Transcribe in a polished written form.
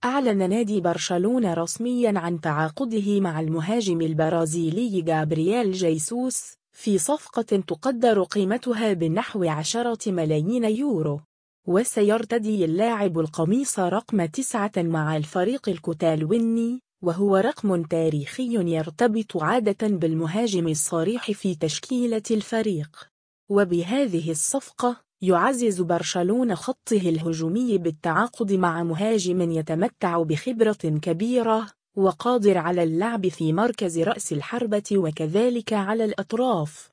أعلن نادي برشلونة رسمياً عن تعاقده مع المهاجم البرازيلي جابرييل جيسوس في صفقة تقدر قيمتها بنحو 10 ملايين يورو. وسيرتدي اللاعب القميص رقم 9 مع الفريق الكتالوني، وهو رقم تاريخي يرتبط عادة بالمهاجم الصريح في تشكيلة الفريق. وبهذه الصفقة يعزز برشلونة خطه الهجومي بالتعاقد مع مهاجم يتمتع بخبرة كبيرة وقادر على اللعب في مركز رأس الحربة وكذلك على الأطراف.